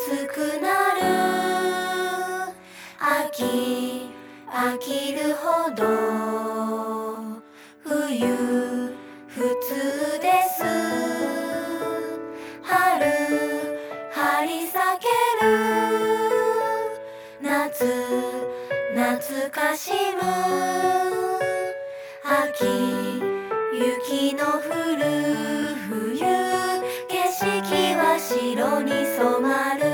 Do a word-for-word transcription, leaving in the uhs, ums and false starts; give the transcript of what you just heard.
暑くなる秋飽きるほど冬普通です春張り裂ける夏懐かしむ秋雪の降る冬景色は白に染まる